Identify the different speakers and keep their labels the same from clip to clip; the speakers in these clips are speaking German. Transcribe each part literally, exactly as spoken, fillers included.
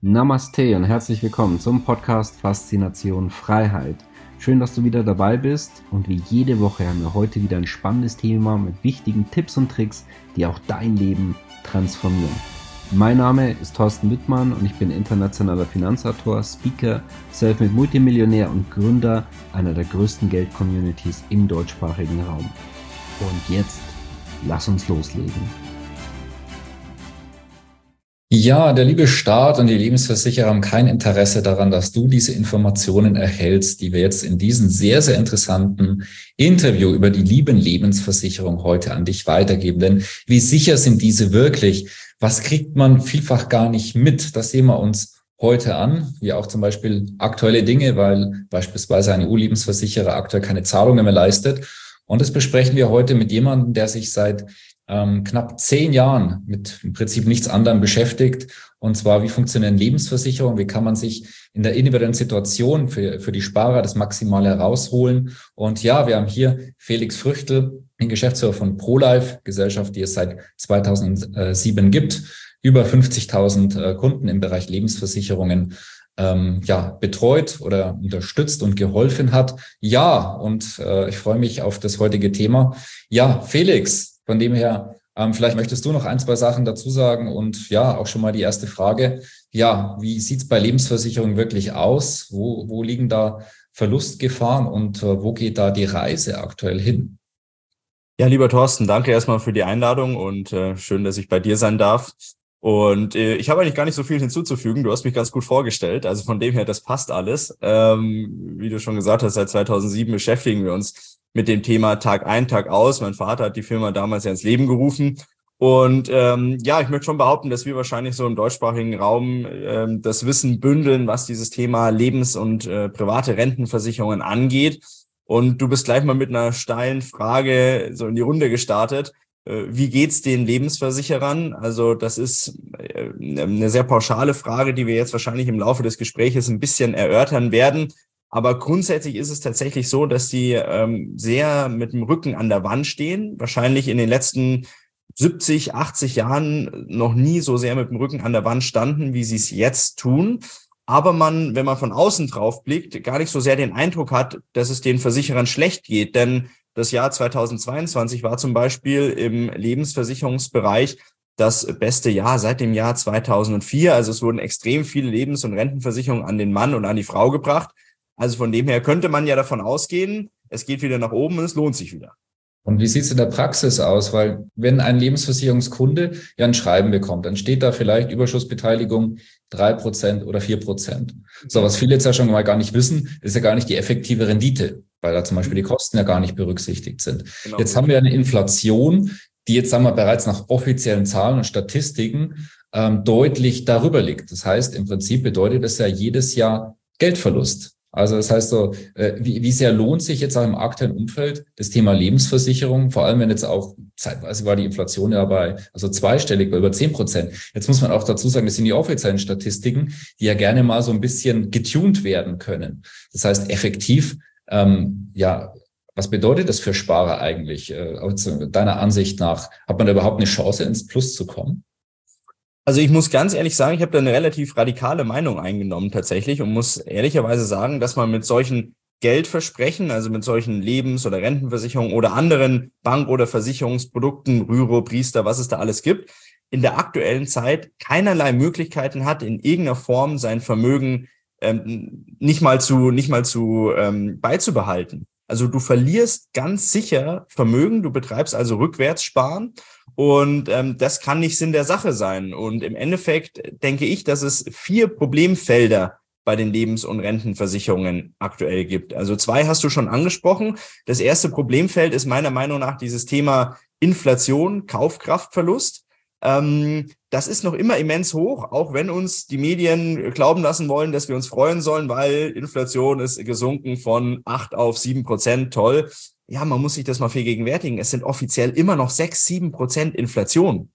Speaker 1: Namaste und herzlich willkommen zum Podcast Faszination Freiheit. Schön, dass du wieder dabei bist und wie jede Woche haben wir heute wieder ein spannendes Thema mit wichtigen Tipps und Tricks, die auch dein Leben transformieren. Mein Name ist Thorsten Wittmann und ich bin internationaler Finanzautor, Speaker, Selfmade Multimillionär und Gründer einer der größten Geld-Communities im deutschsprachigen Raum. Und jetzt, lass uns loslegen.
Speaker 2: Ja, der liebe Staat und die Lebensversicherer haben kein Interesse daran, dass du diese Informationen erhältst, die wir jetzt in diesem sehr, sehr interessanten Interview über die lieben Lebensversicherung heute an dich weitergeben. Denn wie sicher sind diese wirklich? Was kriegt man vielfach gar nicht mit? Das sehen wir uns heute an, wie auch zum Beispiel aktuelle Dinge, weil beispielsweise ein E U-Lebensversicherer aktuell keine Zahlungen mehr leistet. Und das besprechen wir heute mit jemandem, der sich seit ähm, knapp zehn Jahren mit im Prinzip nichts anderem beschäftigt. Und zwar, wie funktionieren Lebensversicherungen? Wie kann man sich in der individuellen Situation für, für die Sparer das Maximale herausholen? Und ja, wir haben hier Felix Früchtl, den Geschäftsführer von ProLife, Gesellschaft, die es seit zweitausendsieben gibt, über fünfzigtausend äh, Kunden im Bereich Lebensversicherungen ähm, ja, betreut oder unterstützt und geholfen hat. Ja, und äh, ich freue mich auf das heutige Thema. Ja, Felix, von dem her, ähm, vielleicht möchtest du noch ein, zwei Sachen dazu sagen und ja, auch schon mal die erste Frage. Ja, wie sieht's bei Lebensversicherungen wirklich aus? Wo, wo liegen da Verlustgefahren und äh, wo geht da die Reise aktuell hin?
Speaker 3: Ja, lieber Thorsten, danke erstmal für die Einladung und äh, schön, dass ich bei dir sein darf. Und äh, ich habe eigentlich gar nicht so viel hinzuzufügen. Du hast mich ganz gut vorgestellt. Also von dem her, das passt alles. Ähm, wie du schon gesagt hast, seit zweitausendsieben beschäftigen wir uns mit dem Thema Tag ein, Tag aus. Mein Vater hat die Firma damals ja ins Leben gerufen. Und ähm, ja, ich möchte schon behaupten, dass wir wahrscheinlich so im deutschsprachigen Raum ähm, das Wissen bündeln, was dieses Thema Lebens- und äh, private Rentenversicherungen angeht. Und du bist gleich mal mit einer steilen Frage so in die Runde gestartet. Wie geht's den Lebensversicherern? Also das ist eine sehr pauschale Frage, die wir jetzt wahrscheinlich im Laufe des Gesprächs ein bisschen erörtern werden. Aber grundsätzlich ist es tatsächlich so, dass sie ähm, sehr mit dem Rücken an der Wand stehen. Wahrscheinlich in den letzten siebzig, achtzig Jahren noch nie so sehr mit dem Rücken an der Wand standen, wie sie es jetzt tun. Aber man, wenn man von außen drauf blickt, gar nicht so sehr den Eindruck hat, dass es den Versicherern schlecht geht. Denn das Jahr zweitausendzweiundzwanzig war zum Beispiel im Lebensversicherungsbereich das beste Jahr seit dem Jahr zweitausendvier. Also es wurden extrem viele Lebens- und Rentenversicherungen an den Mann und an die Frau gebracht. Also von dem her könnte man ja davon ausgehen, es geht wieder nach oben und es lohnt sich wieder.
Speaker 2: Und wie sieht es in der Praxis aus? Weil wenn ein Lebensversicherungskunde ja ein Schreiben bekommt, dann steht da vielleicht Überschussbeteiligung drei Prozent oder vier Prozent. So, was viele jetzt ja schon mal gar nicht wissen, ist ja gar nicht die effektive Rendite, weil da zum Beispiel die Kosten ja gar nicht berücksichtigt sind. Genau. Jetzt haben wir eine Inflation, die jetzt, sagen wir, bereits nach offiziellen Zahlen und Statistiken ähm, deutlich darüber liegt. Das heißt, im Prinzip bedeutet das ja jedes Jahr Geldverlust. Also das heißt so, äh, wie, wie sehr lohnt sich jetzt auch im aktuellen Umfeld das Thema Lebensversicherung, vor allem wenn jetzt auch zeitweise war die Inflation ja bei, also zweistellig, bei über zehn Prozent. Jetzt muss man auch dazu sagen, das sind die offiziellen Statistiken, die ja gerne mal so ein bisschen getuned werden können. Das heißt effektiv, ähm, ja, was bedeutet das für Sparer eigentlich? Äh, also deiner Ansicht nach, hat man da überhaupt eine Chance, ins Plus zu kommen?
Speaker 3: Also ich muss ganz ehrlich sagen, ich habe da eine relativ radikale Meinung eingenommen tatsächlich und muss ehrlicherweise sagen, dass man mit solchen Geldversprechen, also mit solchen Lebens- oder Rentenversicherungen oder anderen Bank- oder Versicherungsprodukten, Rüro, Priester, was es da alles gibt, in der aktuellen Zeit keinerlei Möglichkeiten hat, in irgendeiner Form sein Vermögen ähm, nicht mal zu nicht mal zu ähm, beizubehalten. Also du verlierst ganz sicher Vermögen, du betreibst also Rückwärtssparen. Und ähm, das kann nicht Sinn der Sache sein. Und im Endeffekt denke ich, dass es vier Problemfelder bei den Lebens- und Rentenversicherungen aktuell gibt. Also zwei hast du schon angesprochen. Das erste Problemfeld ist meiner Meinung nach dieses Thema Inflation, Kaufkraftverlust. Ähm, das ist noch immer immens hoch, auch wenn uns die Medien glauben lassen wollen, dass wir uns freuen sollen, weil Inflation ist gesunken von acht auf sieben Prozent. Toll. Ja, man muss sich das mal vergegenwärtigen. Es sind offiziell immer noch sechs, sieben Prozent Inflation.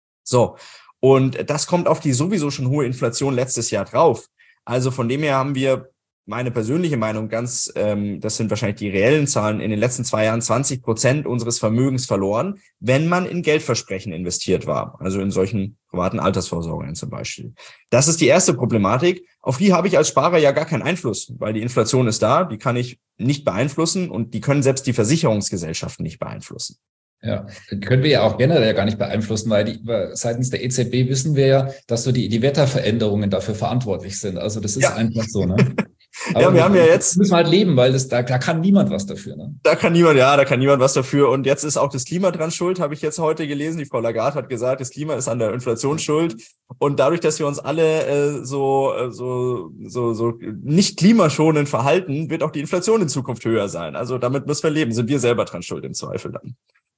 Speaker 3: So. Und das kommt auf die sowieso schon hohe Inflation letztes Jahr drauf. Also von dem her haben wir, meine persönliche Meinung, ganz, ähm, das sind wahrscheinlich die reellen Zahlen, in den letzten zwei Jahren zwanzig Prozent unseres Vermögens verloren, wenn man in Geldversprechen investiert war. Also in solchen privaten Altersvorsorgungen zum Beispiel. Das ist die erste Problematik. Auf die habe ich als Sparer ja gar keinen Einfluss, weil die Inflation ist da, die kann ich nicht beeinflussen und die können selbst die Versicherungsgesellschaften nicht beeinflussen.
Speaker 2: Ja, können wir ja auch generell gar nicht beeinflussen, weil die, seitens der E Z B wissen wir ja, dass so die, die Wetterveränderungen dafür verantwortlich sind. Also das ist ja einfach so, ne? Aber
Speaker 3: ja, wir haben ja jetzt
Speaker 2: müssen wir halt leben, weil das da, da kann niemand was dafür, ne?
Speaker 3: Da kann niemand, ja, da kann niemand was dafür. Und jetzt ist auch das Klima dran schuld, habe ich jetzt heute gelesen. Die Frau Lagarde hat gesagt, das Klima ist an der Inflation schuld. Und dadurch, dass wir uns alle äh, so, äh, so, so, so nicht klimaschonend verhalten, wird auch die Inflation in Zukunft höher sein. Also damit müssen wir leben. Sind wir selber dran schuld im Zweifel dann.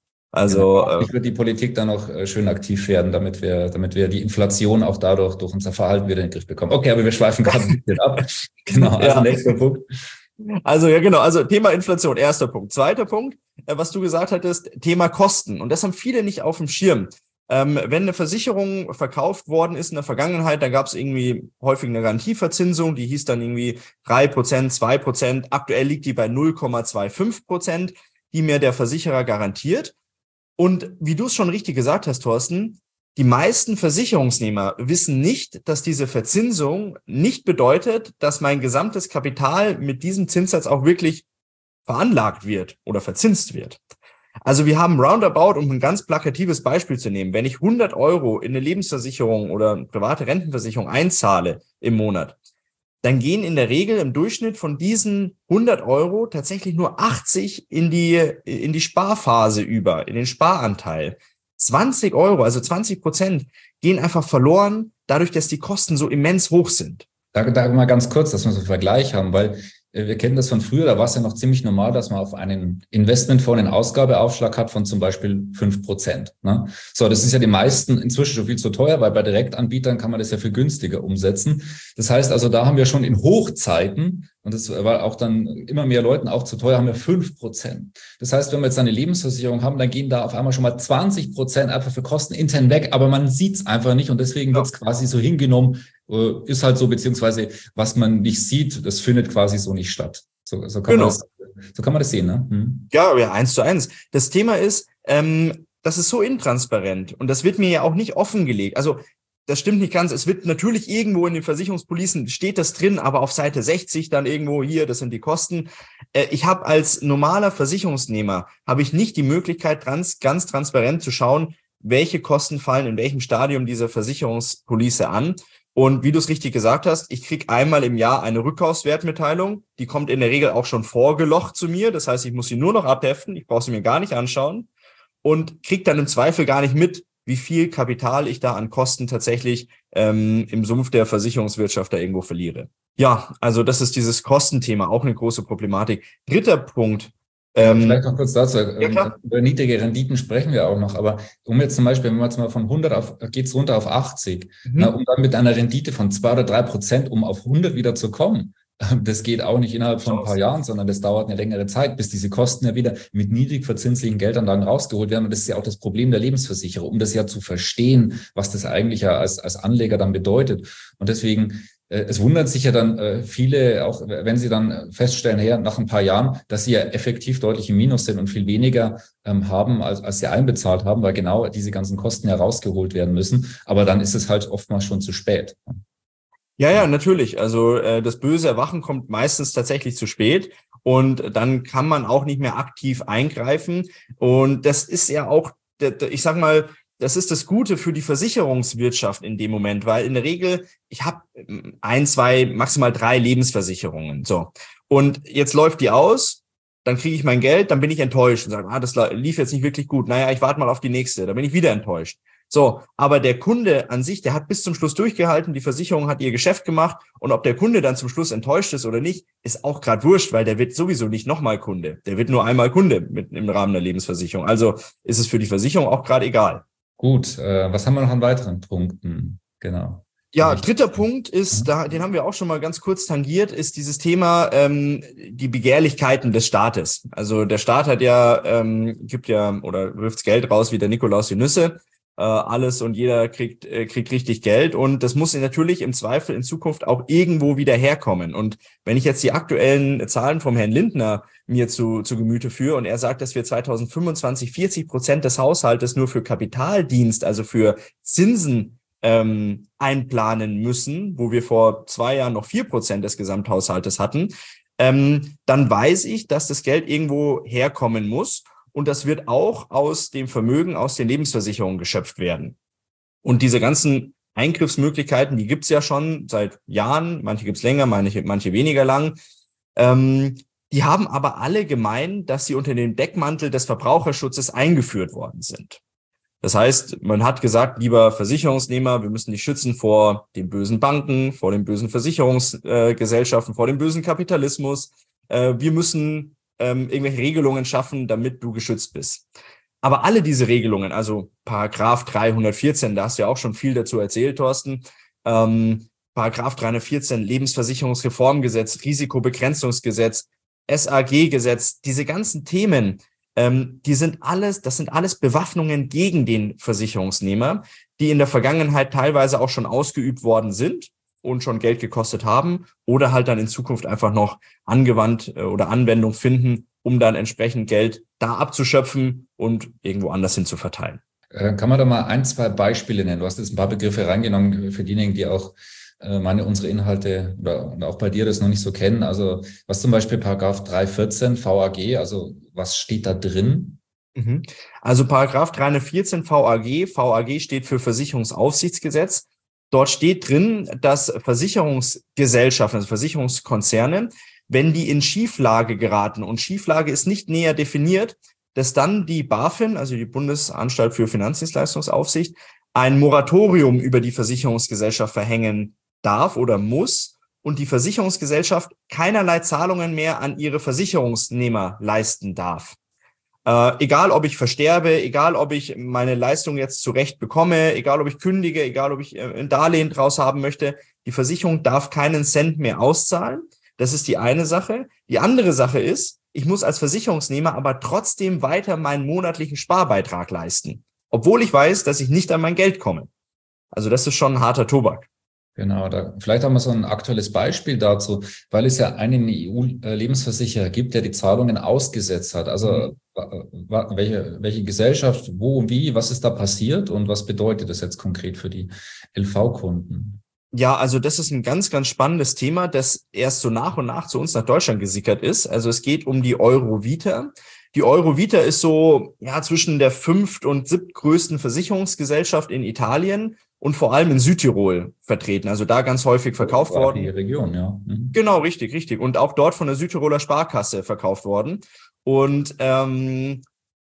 Speaker 3: Also
Speaker 2: genau. Ich würde die Politik dann auch schön aktiv werden, damit wir, damit wir die Inflation auch dadurch durch unser Verhalten wieder in den Griff bekommen. Okay, aber wir schweifen gerade ein bisschen ab. Genau, also ja. Nächster Punkt.
Speaker 3: Also ja, genau. Also Thema Inflation, erster Punkt. Zweiter Punkt, was du gesagt hattest, Thema Kosten. Und das haben viele nicht auf dem Schirm. Ähm, wenn eine Versicherung verkauft worden ist in der Vergangenheit, dann gab es irgendwie häufig eine Garantieverzinsung, die hieß dann irgendwie drei Prozent, zwei Prozent. Aktuell liegt die bei null Komma fünfundzwanzig Prozent, die mir der Versicherer garantiert. Und wie du es schon richtig gesagt hast, Thorsten, die meisten Versicherungsnehmer wissen nicht, dass diese Verzinsung nicht bedeutet, dass mein gesamtes Kapital mit diesem Zinssatz auch wirklich veranlagt wird oder verzinst wird. Also wir haben roundabout, um ein ganz plakatives Beispiel zu nehmen, wenn ich hundert Euro in eine Lebensversicherung oder eine private Rentenversicherung einzahle im Monat, dann gehen in der Regel im Durchschnitt von diesen hundert Euro tatsächlich nur achtzig in die, in die Sparphase über, in den Sparanteil. zwanzig Euro, also zwanzig Prozent, gehen einfach verloren, dadurch, dass die Kosten so immens hoch sind.
Speaker 2: Da, da mal ganz kurz, dass wir so einen Vergleich haben, weil wir kennen das von früher, da war es ja noch ziemlich normal, dass man auf einen Investmentfonds einen Ausgabeaufschlag hat von zum Beispiel fünf Prozent. Ne? So, das ist ja die meisten inzwischen schon viel zu teuer, weil bei Direktanbietern kann man das ja viel günstiger umsetzen. Das heißt also, da haben wir schon in Hochzeiten, und das war auch dann immer mehr Leuten auch zu teuer, haben wir fünf Prozent. Das heißt, wenn wir jetzt eine Lebensversicherung haben, dann gehen da auf einmal schon mal zwanzig Prozent einfach für Kosten intern weg, aber man sieht es einfach nicht und deswegen wird es quasi so hingenommen, ist halt so, beziehungsweise was man nicht sieht, das findet quasi so nicht statt. So, so, kann,
Speaker 3: genau.
Speaker 2: man das, so kann man das sehen, ne? Hm.
Speaker 3: Ja, ja, eins zu eins. Das Thema ist, ähm, das ist so intransparent und das wird mir ja auch nicht offengelegt. Also das stimmt nicht ganz. Es wird natürlich irgendwo in den Versicherungspolicen steht das drin, aber auf Seite sechzig dann irgendwo hier, das sind die Kosten. Äh, ich habe als normaler Versicherungsnehmer, habe ich nicht die Möglichkeit, trans, ganz transparent zu schauen, welche Kosten fallen in welchem Stadium dieser Versicherungspolice an. Und wie du es richtig gesagt hast, ich kriege einmal im Jahr eine Rückkaufswertmitteilung. Die kommt in der Regel auch schon vorgelocht zu mir. Das heißt, ich muss sie nur noch abheften. Ich brauche sie mir gar nicht anschauen und kriege dann im Zweifel gar nicht mit, wie viel Kapital ich da an Kosten tatsächlich ähm, im Sumpf der Versicherungswirtschaft da irgendwo verliere. Ja, also das ist dieses Kostenthema, auch eine große Problematik. Dritter Punkt.
Speaker 2: Ähm, Vielleicht noch kurz dazu,
Speaker 3: ja,
Speaker 2: über niedrige Renditen sprechen wir auch noch, aber um jetzt zum Beispiel, wenn wir jetzt mal von hundert auf, geht's runter auf achtzig, mhm. na, um dann mit einer Rendite von zwei oder drei Prozent, um auf hundert wieder zu kommen, das geht auch nicht innerhalb von ein paar Jahren, sondern das dauert eine längere Zeit, bis diese Kosten ja wieder mit niedrig verzinslichen Geldanlagen rausgeholt werden. Und das ist ja auch das Problem der Lebensversicherer, um das ja zu verstehen, was das eigentlich ja als, als Anleger dann bedeutet. Und deswegen, äh, es wundert sich ja dann äh, viele, auch wenn sie dann feststellen, her, nach ein paar Jahren, dass sie ja effektiv deutlich im Minus sind und viel weniger ähm, haben, als, als sie einbezahlt haben, weil genau diese ganzen Kosten ja rausgeholt werden müssen. Aber dann ist es halt oftmals schon zu spät.
Speaker 3: Ja, ja, natürlich. Also äh, das böse Erwachen kommt meistens tatsächlich zu spät und dann kann man auch nicht mehr aktiv eingreifen. Und das ist ja auch, ich sag mal, das ist das Gute für die Versicherungswirtschaft in dem Moment, weil in der Regel, ich habe ein, zwei, maximal drei Lebensversicherungen. So. Und jetzt läuft die aus, dann kriege ich mein Geld, dann bin ich enttäuscht und sage, ah, das lief jetzt nicht wirklich gut. Naja, ich warte mal auf die nächste, dann bin ich wieder enttäuscht. So, aber der Kunde an sich, der hat bis zum Schluss durchgehalten, die Versicherung hat ihr Geschäft gemacht und ob der Kunde dann zum Schluss enttäuscht ist oder nicht, ist auch gerade wurscht, weil der wird sowieso nicht nochmal Kunde. Der wird nur einmal Kunde mit, im Rahmen der Lebensversicherung. Also ist es für die Versicherung auch gerade egal.
Speaker 2: Gut, äh, was haben wir noch an weiteren Punkten? Genau.
Speaker 3: Ja, dritter Punkt ist, da, den haben wir auch schon mal ganz kurz tangiert, ist dieses Thema ähm, die Begehrlichkeiten des Staates. Also der Staat hat ja, ähm, gibt ja oder wirft's Geld raus wie der Nikolaus die Nüsse. Alles und jeder kriegt kriegt richtig Geld und das muss natürlich im Zweifel in Zukunft auch irgendwo wieder herkommen. Und wenn ich jetzt die aktuellen Zahlen vom Herrn Lindner mir zu zu Gemüte führe und er sagt, dass wir zweitausendfünfundzwanzig vierzig Prozent des Haushaltes nur für Kapitaldienst, also für Zinsen ähm, einplanen müssen, wo wir vor zwei Jahren noch vier Prozent des Gesamthaushaltes hatten, ähm, dann weiß ich, dass das Geld irgendwo herkommen muss und das wird auch aus dem Vermögen, aus den Lebensversicherungen geschöpft werden. Und diese ganzen Eingriffsmöglichkeiten, die gibt's ja schon seit Jahren, manche gibt's länger, manche, manche weniger lang. Ähm, die haben aber alle gemein, dass sie unter dem Deckmantel des Verbraucherschutzes eingeführt worden sind. Das heißt, man hat gesagt, lieber Versicherungsnehmer, wir müssen dich schützen vor den bösen Banken, vor den bösen Versicherungsgesellschaften, äh, vor dem bösen Kapitalismus. Äh, wir müssen ähm, irgendwelche Regelungen schaffen, damit du geschützt bist. Aber alle diese Regelungen, also Paragraph dreihundertvierzehn, da hast du ja auch schon viel dazu erzählt, Thorsten, ähm, Paragraph dreihundertvierzehn, Lebensversicherungsreformgesetz, Risikobegrenzungsgesetz, S A G-Gesetz, diese ganzen Themen, ähm, die sind alles, das sind alles Bewaffnungen gegen den Versicherungsnehmer, die in der Vergangenheit teilweise auch schon ausgeübt worden sind und schon Geld gekostet haben oder halt dann in Zukunft einfach noch angewandt äh, oder Anwendung finden, um dann entsprechend Geld da abzuschöpfen und irgendwo anders hin zu verteilen.
Speaker 2: Äh, kann man da mal ein, zwei Beispiele nennen? Du hast jetzt ein paar Begriffe reingenommen für diejenigen, die auch äh, meine, unsere Inhalte oder, oder auch bei dir das noch nicht so kennen. Also was zum Beispiel Paragraph dreihundertvierzehn V A G, also was steht da drin?
Speaker 3: Mhm. Also Paragraph dreihundertvierzehn V A G, V A G steht für Versicherungsaufsichtsgesetz. Dort steht drin, dass Versicherungsgesellschaften, also Versicherungskonzerne, wenn die in Schieflage geraten, und Schieflage ist nicht näher definiert, dass dann die BaFin, also die Bundesanstalt für Finanzdienstleistungsaufsicht, ein Moratorium über die Versicherungsgesellschaft verhängen darf oder muss und die Versicherungsgesellschaft keinerlei Zahlungen mehr an ihre Versicherungsnehmer leisten darf. Äh, egal, ob ich versterbe, egal, ob ich meine Leistung jetzt zurecht bekomme, egal, ob ich kündige, egal, ob ich äh, ein Darlehen draus haben möchte, die Versicherung darf keinen Cent mehr auszahlen. Das ist die eine Sache. Die andere Sache ist, ich muss als Versicherungsnehmer aber trotzdem weiter meinen monatlichen Sparbeitrag leisten, obwohl ich weiß, dass ich nicht an mein Geld komme. Also das ist schon ein harter Tobak.
Speaker 2: Genau, da vielleicht haben wir so ein aktuelles Beispiel dazu, weil es ja einen E U-Lebensversicherer gibt, der die Zahlungen ausgesetzt hat. Also mhm. welche, welche Gesellschaft, wo, wie, was ist da passiert und was bedeutet das jetzt konkret für die L V-Kunden?
Speaker 3: Ja, also das ist ein ganz, ganz spannendes Thema, das erst so nach und nach zu uns nach Deutschland gesickert ist. Also es geht um die Eurovita. Die Eurovita ist so ja zwischen der fünft- und siebtgrößten Versicherungsgesellschaft in Italien und vor allem in Südtirol vertreten. Also da ganz häufig verkauft
Speaker 2: oh,
Speaker 3: worden.
Speaker 2: Die Region, ja. Mhm.
Speaker 3: Genau, richtig, richtig. Und auch dort von der Südtiroler Sparkasse verkauft worden. Und ähm,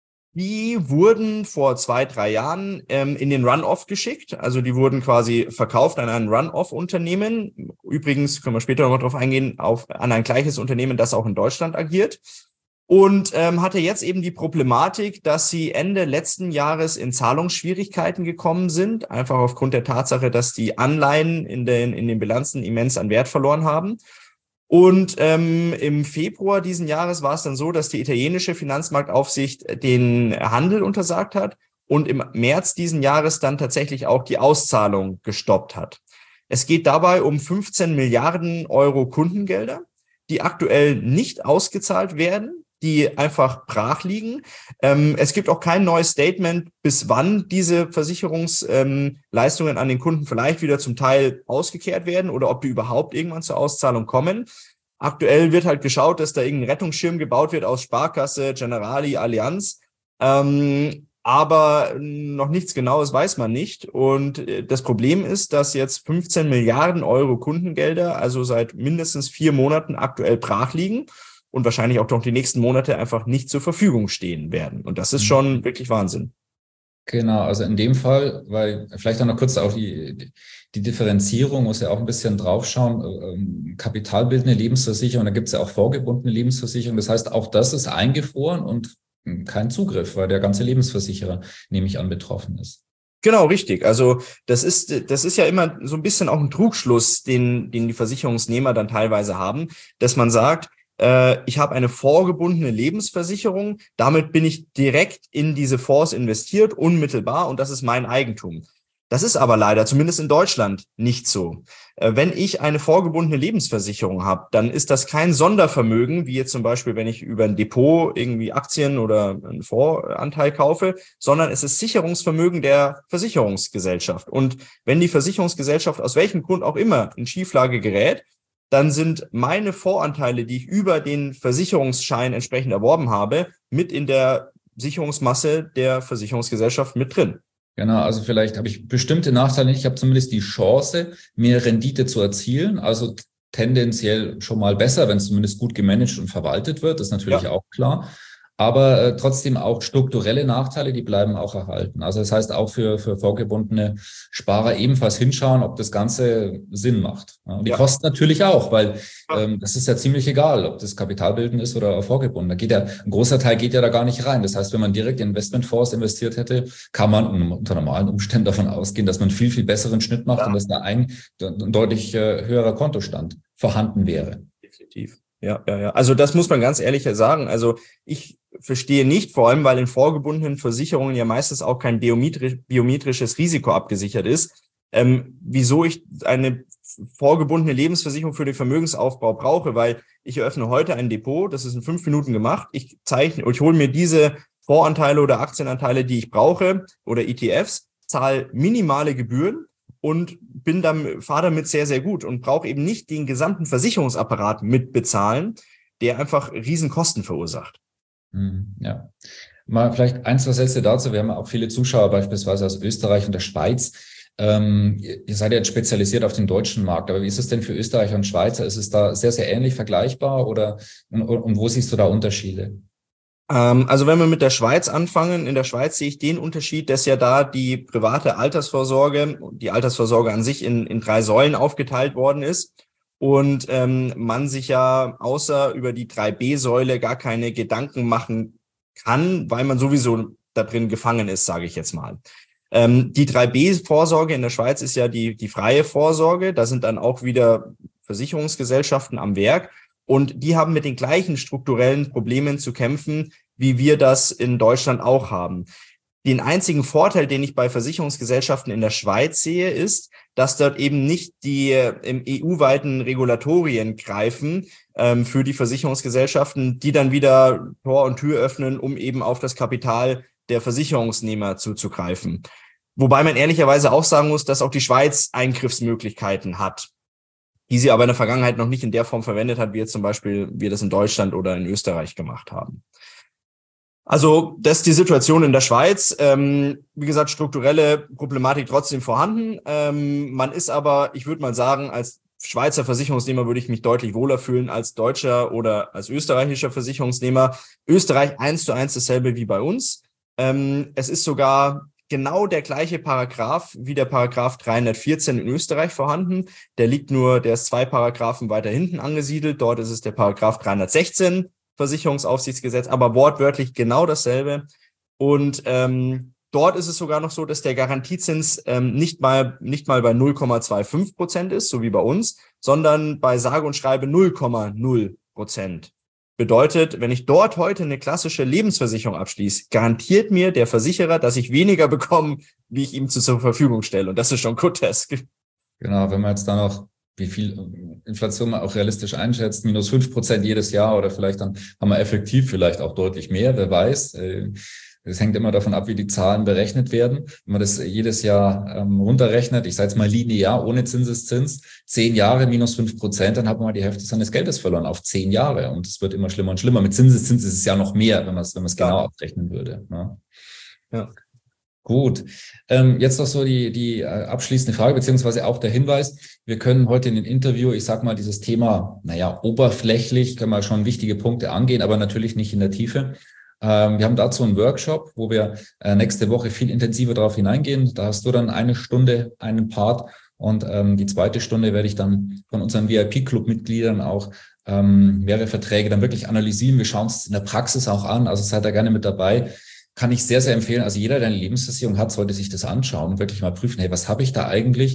Speaker 3: die wurden vor zwei, drei Jahren ähm, in den Run-Off geschickt. Also die wurden quasi verkauft an ein Run-Off-Unternehmen. Übrigens, können wir später noch mal drauf eingehen, auf, an ein gleiches Unternehmen, das auch in Deutschland agiert. Und ähm, hatte jetzt eben die Problematik, dass sie Ende letzten Jahres in Zahlungsschwierigkeiten gekommen sind. Einfach aufgrund der Tatsache, dass die Anleihen in den, in den Bilanzen immens an Wert verloren haben. Und ähm, im Februar diesen Jahres war es dann so, dass die italienische Finanzmarktaufsicht den Handel untersagt hat und im März diesen Jahres dann tatsächlich auch die Auszahlung gestoppt hat. Es geht dabei um fünfzehn Milliarden Euro Kundengelder, die aktuell nicht ausgezahlt werden, die einfach brach liegen. Ähm, es gibt auch kein neues Statement, bis wann diese Versicherungsleistungen ähm, an den Kunden vielleicht wieder zum Teil ausgekehrt werden oder ob die überhaupt irgendwann zur Auszahlung kommen. Aktuell wird halt geschaut, dass da irgendein Rettungsschirm gebaut wird aus Sparkasse, Generali, Allianz. Ähm, aber noch nichts Genaues weiß man nicht. Und das Problem ist, dass jetzt fünfzehn Milliarden Euro Kundengelder, also seit mindestens vier Monaten aktuell brach liegen und wahrscheinlich auch noch die nächsten Monate einfach nicht zur Verfügung stehen werden. Und das ist schon wirklich Wahnsinn.
Speaker 2: Genau, also in dem Fall, weil vielleicht auch noch kurz auch die, die Differenzierung, muss ja auch ein bisschen draufschauen, ähm, kapitalbildende Lebensversicherung, da gibt es ja auch vorgebundene Lebensversicherung. Das heißt, auch das ist eingefroren und kein Zugriff, weil der ganze Lebensversicherer, nehme ich an, betroffen ist.
Speaker 3: Genau, richtig. Also das ist das ist ja immer so ein bisschen auch ein Trugschluss, den den die Versicherungsnehmer dann teilweise haben, dass man sagt, äh, ich habe eine vorgebundene Lebensversicherung, damit bin ich direkt in diese Fonds investiert, unmittelbar, und das ist mein Eigentum. Das ist aber leider, zumindest in Deutschland, nicht so. Wenn ich eine vorgebundene Lebensversicherung habe, dann ist das kein Sondervermögen, wie jetzt zum Beispiel, wenn ich über ein Depot irgendwie Aktien oder einen Fondsanteil kaufe, sondern es ist Sicherungsvermögen der Versicherungsgesellschaft. Und wenn die Versicherungsgesellschaft aus welchem Grund auch immer in Schieflage gerät, dann sind meine Voranteile, die ich über den Versicherungsschein entsprechend erworben habe, mit in der Sicherungsmasse der Versicherungsgesellschaft mit drin.
Speaker 2: Genau, also vielleicht habe ich bestimmte Nachteile nicht. Ich habe zumindest die Chance, mehr Rendite zu erzielen. Also tendenziell schon mal besser, wenn es zumindest gut gemanagt und verwaltet wird. Das ist natürlich ja auch klar. Aber äh, trotzdem auch strukturelle Nachteile, die bleiben auch erhalten. Also das heißt auch für, für vorgebundene Sparer ebenfalls hinschauen, ob das Ganze Sinn macht. Ja, und die ja. Kosten natürlich auch, weil ähm, das ist ja ziemlich egal, ob das Kapitalbilden ist oder vorgebunden. Da geht ja, ein großer Teil geht ja da gar nicht rein. Das heißt, wenn man direkt in Investmentfonds investiert hätte, kann man unter normalen Umständen davon ausgehen, dass man einen viel, viel besseren Schnitt macht ja. und dass da ein, ein deutlich äh, höherer Kontostand vorhanden wäre.
Speaker 3: Definitiv. Ja, ja, ja. Also das muss man ganz ehrlich sagen. Also ich verstehe nicht, vor allem weil in vorgebundenen Versicherungen ja meistens auch kein biometrisch, biometrisches Risiko abgesichert ist, ähm, wieso ich eine vorgebundene Lebensversicherung für den Vermögensaufbau brauche, weil ich eröffne heute ein Depot, das ist in fünf Minuten gemacht, ich zeichne, ich hole mir diese Voranteile oder Aktienanteile, die ich brauche oder E T Fs, zahle minimale Gebühren und bin dann, fahre damit sehr, sehr gut und brauche eben nicht den gesamten Versicherungsapparat mitbezahlen, der einfach Riesenkosten verursacht.
Speaker 2: Ja, mal vielleicht ein, zwei Sätze dazu. Wir haben auch viele Zuschauer beispielsweise aus Österreich und der Schweiz. Ähm, ihr seid ja jetzt spezialisiert auf den deutschen Markt, aber wie ist es denn für Österreicher und Schweizer? Ist es da sehr, sehr ähnlich vergleichbar oder und, und wo siehst du da Unterschiede?
Speaker 3: Also wenn wir mit der Schweiz anfangen, in der Schweiz sehe ich den Unterschied, dass ja da die private Altersvorsorge, die Altersvorsorge an sich in, in drei Säulen aufgeteilt worden ist und ähm, man sich ja außer über die drei B-Säule gar keine Gedanken machen kann, weil man sowieso da drin gefangen ist, sage ich jetzt mal. Ähm, die drei B-Vorsorge in der Schweiz ist ja die, die freie Vorsorge, da sind dann auch wieder Versicherungsgesellschaften am Werk. Und die haben mit den gleichen strukturellen Problemen zu kämpfen, wie wir das in Deutschland auch haben. Den einzigen Vorteil, den ich bei Versicherungsgesellschaften in der Schweiz sehe, ist, dass dort eben nicht die im E U-weiten Regulatorien greifen ähm, für die Versicherungsgesellschaften, die dann wieder Tor und Tür öffnen, um eben auf das Kapital der Versicherungsnehmer zuzugreifen. Wobei man ehrlicherweise auch sagen muss, dass auch die Schweiz Eingriffsmöglichkeiten hat, die sie aber in der Vergangenheit noch nicht in der Form verwendet hat, wie jetzt zum Beispiel wir das in Deutschland oder in Österreich gemacht haben. Also das ist die Situation in der Schweiz. Ähm, wie gesagt, strukturelle Problematik trotzdem vorhanden. Ähm, man ist aber, ich würde mal sagen, als Schweizer Versicherungsnehmer würde ich mich deutlich wohler fühlen als deutscher oder als österreichischer Versicherungsnehmer. Österreich eins zu eins dasselbe wie bei uns. Ähm, es ist sogar genau der gleiche Paragraph wie der Paragraph dreihundertvierzehn in Österreich vorhanden. Der liegt nur, der ist zwei Paragraphen weiter hinten angesiedelt. Dort ist es der Paragraph dreihundertsechzehn, Versicherungsaufsichtsgesetz, aber wortwörtlich genau dasselbe. Und ähm, dort ist es sogar noch so, dass der Garantiezins ähm, nicht mal nicht mal bei null Komma fünfundzwanzig Prozent ist, so wie bei uns, sondern bei sage und schreibe null Komma null Prozent. Bedeutet, wenn ich dort heute eine klassische Lebensversicherung abschließe, garantiert mir der Versicherer, dass ich weniger bekomme, wie ich ihm zur Verfügung stelle. Und das ist schon grotesk.
Speaker 2: Genau, wenn man jetzt dann noch, wie viel Inflation man auch realistisch einschätzt, minus fünf Prozent jedes Jahr oder vielleicht dann haben wir effektiv vielleicht auch deutlich mehr, wer weiß. Es hängt immer davon ab, wie die Zahlen berechnet werden. Wenn man das jedes Jahr ähm, runterrechnet, ich sage jetzt mal linear, ohne Zinseszins, zehn Jahre minus fünf Prozent, dann hat man mal die Hälfte seines Geldes verloren auf zehn Jahre. Und es wird immer schlimmer und schlimmer. Mit Zinseszins ist es ja noch mehr, wenn man es wenn man es genau abrechnen würde. Ne? Ja. Gut. Ähm, jetzt noch so die, die abschließende Frage, beziehungsweise auch der Hinweis. Wir können heute in dem Interview, ich sag mal, dieses Thema, naja, oberflächlich, können wir schon wichtige Punkte angehen, aber natürlich nicht in der Tiefe. Ähm, wir haben dazu einen Workshop, wo wir äh, nächste Woche viel intensiver darauf hineingehen. Da hast du dann eine Stunde einen Part und ähm, die zweite Stunde werde ich dann von unseren V I P-Club-Mitgliedern auch ähm, mehrere Verträge dann wirklich analysieren. Wir schauen es in der Praxis auch an, also seid da gerne mit dabei. Kann ich sehr, sehr empfehlen. Also jeder, der eine Lebensversicherung hat, sollte sich das anschauen und wirklich mal prüfen, hey, was habe ich da eigentlich?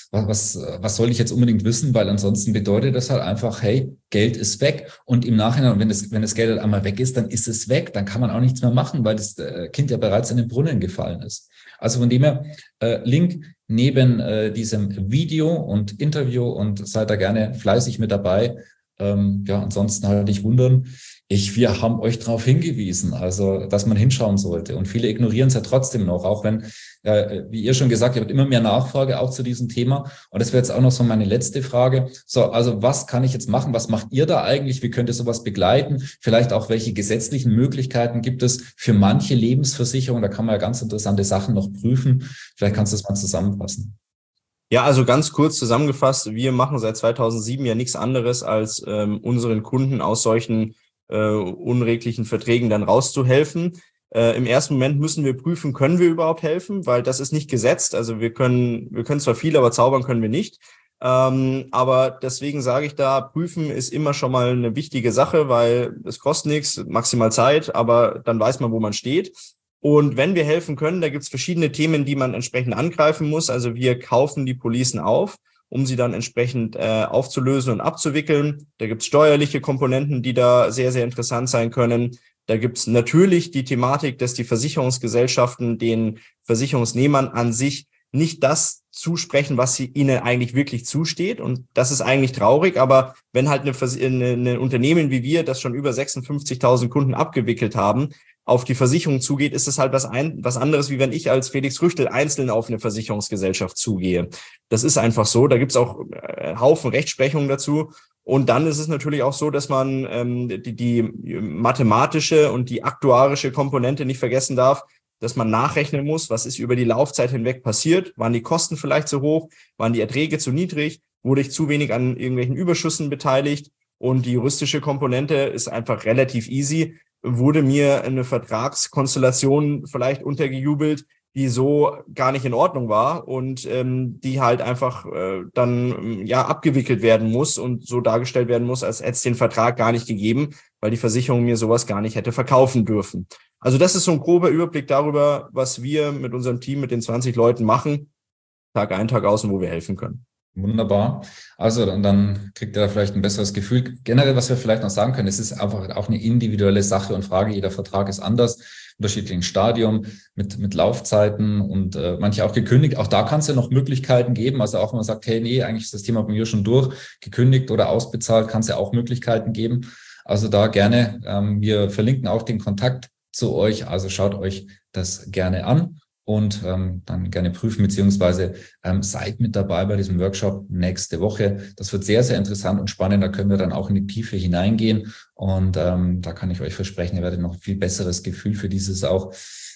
Speaker 2: was, was, was soll ich jetzt unbedingt wissen? Weil ansonsten bedeutet das halt einfach, hey, Geld ist weg. Und im Nachhinein, wenn das, wenn das Geld halt einmal weg ist, dann ist es weg. Dann kann man auch nichts mehr machen, weil das Kind ja bereits in den Brunnen gefallen ist. Also von dem her, äh, Link neben äh, diesem Video und Interview und seid da gerne fleißig mit dabei. Ähm, ja, ansonsten halt nicht wundern. Ich, wir haben euch darauf hingewiesen, also dass man hinschauen sollte. Und viele ignorieren es ja trotzdem noch, auch wenn, äh, wie ihr schon gesagt habt, immer mehr Nachfrage auch zu diesem Thema. Und das wäre jetzt auch noch so meine letzte Frage. So, also was kann ich jetzt machen? Was macht ihr da eigentlich? Wie könnt ihr sowas begleiten? Vielleicht auch, welche gesetzlichen Möglichkeiten gibt es für manche Lebensversicherungen? Da kann man ja ganz interessante Sachen noch prüfen. Vielleicht kannst du das mal zusammenfassen.
Speaker 3: Ja, also ganz kurz zusammengefasst, wir machen seit zweitausendsieben ja nichts anderes, als ähm, unseren Kunden aus solchen äh, unreglichen Verträgen dann rauszuhelfen. Äh, im ersten Moment müssen wir prüfen, können wir überhaupt helfen, weil das ist nicht gesetzt. Also wir können, wir können zwar viel, aber zaubern können wir nicht. Ähm, aber deswegen sage ich da, prüfen ist immer schon mal eine wichtige Sache, weil es kostet nichts, maximal Zeit, aber dann weiß man, wo man steht. Und wenn wir helfen können, da gibt es verschiedene Themen, die man entsprechend angreifen muss. Also wir kaufen die Policen auf, um sie dann entsprechend äh, aufzulösen und abzuwickeln. Da gibt es steuerliche Komponenten, die da sehr, sehr interessant sein können. Da gibt es natürlich die Thematik, dass die Versicherungsgesellschaften den Versicherungsnehmern an sich nicht das zusprechen, was sie ihnen eigentlich wirklich zusteht. Und das ist eigentlich traurig. Aber wenn halt eine, eine, ein Unternehmen wie wir, das schon über sechsundfünfzigtausend Kunden abgewickelt haben, auf die Versicherung zugeht, ist es halt was ein, was anderes, wie wenn ich als Felix Rüchtel einzeln auf eine Versicherungsgesellschaft zugehe. Das ist einfach so. Da gibt's auch äh, Haufen Rechtsprechung dazu. Und dann ist es natürlich auch so, dass man ähm, die, die mathematische und die aktuarische Komponente nicht vergessen darf, dass man nachrechnen muss, was ist über die Laufzeit hinweg passiert. Waren die Kosten vielleicht zu hoch? Waren die Erträge zu niedrig? Wurde ich zu wenig an irgendwelchen Überschüssen beteiligt? Und die juristische Komponente ist einfach relativ easy. Wurde mir eine Vertragskonstellation vielleicht untergejubelt, die so gar nicht in Ordnung war und ähm, die halt einfach äh, dann ja abgewickelt werden muss und so dargestellt werden muss, als hätte es den Vertrag gar nicht gegeben, weil die Versicherung mir sowas gar nicht hätte verkaufen dürfen. Also das ist so ein grober Überblick darüber, was wir mit unserem Team, mit den zwanzig Leuten machen, Tag ein, Tag aus und wo wir helfen können.
Speaker 2: Wunderbar. Also dann, dann kriegt ihr da vielleicht ein besseres Gefühl. Generell, was wir vielleicht noch sagen können, es ist einfach auch eine individuelle Sache und Frage. Jeder Vertrag ist anders, unterschiedlichen Stadium, mit, mit Laufzeiten und äh, manche auch gekündigt. Auch da kann es ja noch Möglichkeiten geben. Also auch wenn man sagt, hey, nee, eigentlich ist das Thema bei mir schon durch, gekündigt oder ausbezahlt, kann es ja auch Möglichkeiten geben. Also da gerne, ähm, wir verlinken auch den Kontakt zu euch. Also schaut euch das gerne an. Und ähm, dann gerne prüfen, beziehungsweise ähm, seid mit dabei bei diesem Workshop nächste Woche. Das wird sehr, sehr interessant und spannend. Da können wir dann auch in die Tiefe hineingehen. Und ähm, da kann ich euch versprechen, ihr werdet noch ein viel besseres Gefühl für dieses auch,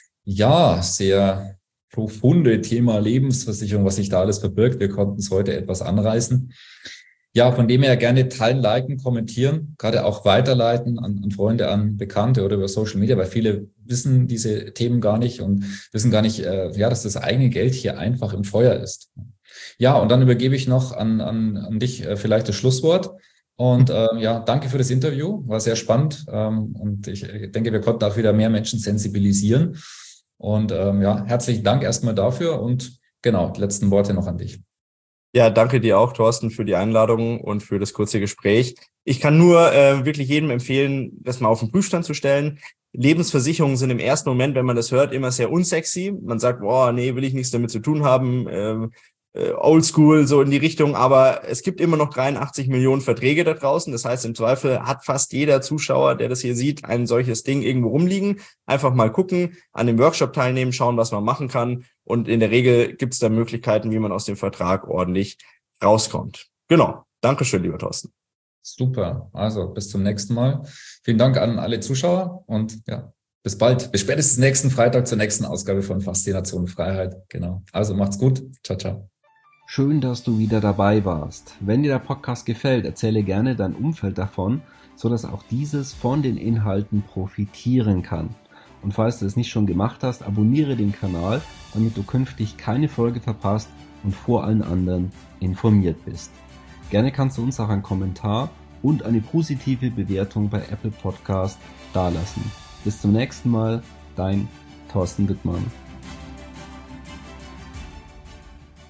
Speaker 2: ja, sehr profunde Thema Lebensversicherung, was sich da alles verbirgt. Wir konnten es heute etwas anreißen. Ja, von dem her gerne teilen, liken, kommentieren, gerade auch weiterleiten an, an Freunde, an Bekannte oder über Social Media, weil viele wissen diese Themen gar nicht und wissen gar nicht, äh, ja, dass das eigene Geld hier einfach im Feuer ist. Ja, und dann übergebe ich noch an, an, an dich äh, vielleicht das Schlusswort. Und äh, ja, danke für das Interview, war sehr spannend ähm, und ich denke, wir konnten auch wieder mehr Menschen sensibilisieren. Und ähm, ja, herzlichen Dank erstmal dafür und genau, die letzten Worte noch an dich.
Speaker 3: Ja, danke dir auch, Thorsten, für die Einladung und für das kurze Gespräch. Ich kann nur äh, wirklich jedem empfehlen, das mal auf den Prüfstand zu stellen. Lebensversicherungen sind im ersten Moment, wenn man das hört, immer sehr unsexy. Man sagt, boah, nee, will ich nichts damit zu tun haben, äh, äh, oldschool, so in die Richtung. Aber es gibt immer noch dreiundachtzig Millionen Verträge da draußen. Das heißt, im Zweifel hat fast jeder Zuschauer, der das hier sieht, ein solches Ding irgendwo rumliegen. Einfach mal gucken, an dem Workshop teilnehmen, schauen, was man machen kann. Und in der Regel gibt es da Möglichkeiten, wie man aus dem Vertrag ordentlich rauskommt. Genau. Dankeschön, lieber Thorsten.
Speaker 2: Super. Also bis zum nächsten Mal. Vielen Dank an alle Zuschauer und ja, bis bald. Bis spätestens nächsten Freitag zur nächsten Ausgabe von Faszination Freiheit. Genau. Also macht's gut. Ciao, ciao.
Speaker 1: Schön, dass du wieder dabei warst. Wenn dir der Podcast gefällt, erzähle gerne dein Umfeld davon, sodass auch dieses von den Inhalten profitieren kann. Und falls du es nicht schon gemacht hast, abonniere den Kanal, damit du künftig keine Folge verpasst und vor allen anderen informiert bist. Gerne kannst du uns auch einen Kommentar und eine positive Bewertung bei Apple Podcast dalassen. Bis zum nächsten Mal, dein Thorsten Wittmann.